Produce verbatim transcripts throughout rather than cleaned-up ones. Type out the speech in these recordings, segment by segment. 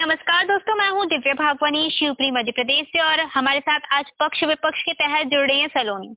नमस्कार दोस्तों, मैं हूँ दिव्या भागवानी शिवपुरी मध्य प्रदेश से और हमारे साथ आज पक्ष विपक्ष के तहत जुड़ रही हैं सलोनी।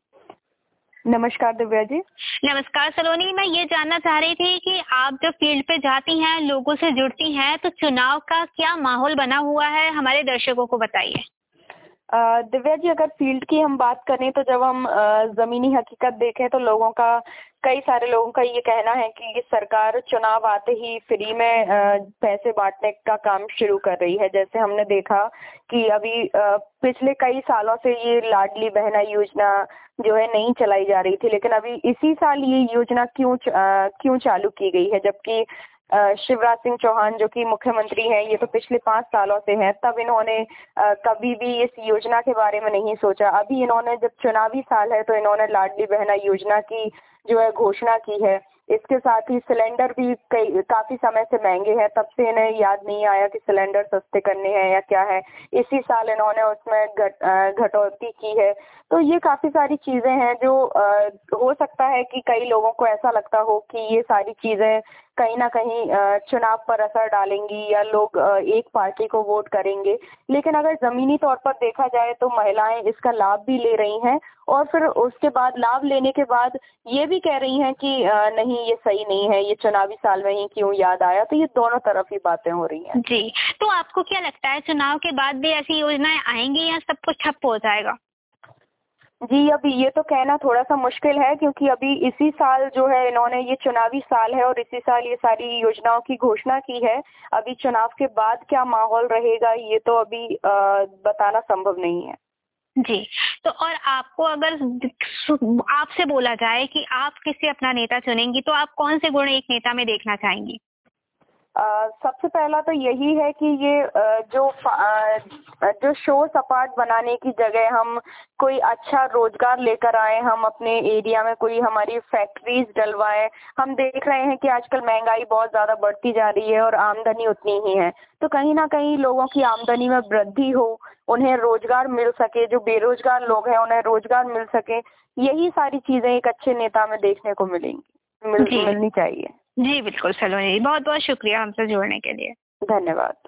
नमस्कार दिव्या जी। नमस्कार सलोनी, मैं ये जानना चाह रही थी कि आप जब फील्ड पे जाती हैं, लोगों से जुड़ती हैं, तो चुनाव का क्या माहौल बना हुआ है, हमारे दर्शकों को बताइए। अ, दिव्या जी, अगर फील्ड की हम बात करें तो जब हम अ, ज़मीनी हकीकत देखें तो लोगों का कई सारे लोगों का ये कहना है कि ये सरकार चुनाव आते ही फ्री में अ, पैसे बांटने का काम शुरू कर रही है। जैसे हमने देखा कि अभी अ, पिछले कई सालों से ये लाडली बहना योजना जो है नहीं चलाई जा रही थी, लेकिन अभी इसी साल ये योजना क्यों च- अ, क्यों चालू की गई है, जबकि अ, शिवराज सिंह चौहान जो कि मुख्यमंत्री हैं, ये तो पिछले पाँच सालों से हैं, तब इन्होंने अ, कभी भी इस योजना के बारे में नहीं सोचा। अभी इन्होंने जब चुनावी साल है तो इन्होंने लाडली बहना योजना की जो है घोषणा की है। इसके साथ ही सिलेंडर भी कई काफी समय से महंगे हैं, तब से इन्हें याद नहीं आया कि सिलेंडर सस्ते करने हैं या क्या है। इसी साल इन्होंने उसमें घट अ, घटौती की है। तो ये काफी सारी चीजें हैं जो अ, हो सकता है कि कई लोगों को ऐसा लगता हो कि ये सारी चीजें कहीं ना कहीं अ, चुनाव पर असर डालेंगी या लोग अ, एक पार्टी को वोट करेंगे। लेकिन अगर जमीनी तौर पर देखा जाए तो महिलाएं इसका लाभ भी ले रही हैं और फिर उसके बाद लाभ लेने के बाद ये भी कह रही हैं कि अ, नहीं, ये सही नहीं है, ये चुनावी साल में ही क्यों याद आया। तो ये दोनों तरफ ही बातें हो रही हैं। जी, तो आपको क्या लगता है चुनाव के बाद भी ऐसी योजनाएं आएंगी या सब कुछ ठप हो जाएगा? जी, अभी ये तो कहना थोड़ा-सा मुश्किल है, क्योंकि अभी इसी साल जो है इन्होंने, ये चुनावी साल है और इसी साल ये सारी योजनाओं की घोषणा की है। अभी चुनाव के बाद क्या माहौल रहेगा ये तो अभी अ, बताना संभव नहीं है। जी, तो और आपको अगर आपसे बोला जाए कि आप किसे अपना नेता चुनेंगी, तो आप कौन से गुण एक नेता में देखना चाहेंगी? अ, सबसे पहला तो यही है कि ये अ, जो फ- अ, जो शो सपाट बनाने की जगह हम कोई अच्छा रोजगार लेकर आए, हम अपने एरिया में कोई हमारी फैक्ट्रीज डलवाएं। हम देख रहे हैं कि आजकल महंगाई बहुत ज्यादा बढ़ती जा रही है और आमदनी उतनी ही है, तो कहीं ना कहीं लोगों की आमदनी में वृद्धि हो, उन्हें रोजगार मिल सके, जो बेरोजगार लोग हैं उन्हें रोजगार मिल सके। यही सारी चीजें एक अच्छे नेता में देखने को मिलेंगी, मिल, जी मिलनी चाहिए। जी बिल्कुल सलोनी, बहुत बहुत शुक्रिया हमसे जुड़ने के लिए। धन्यवाद।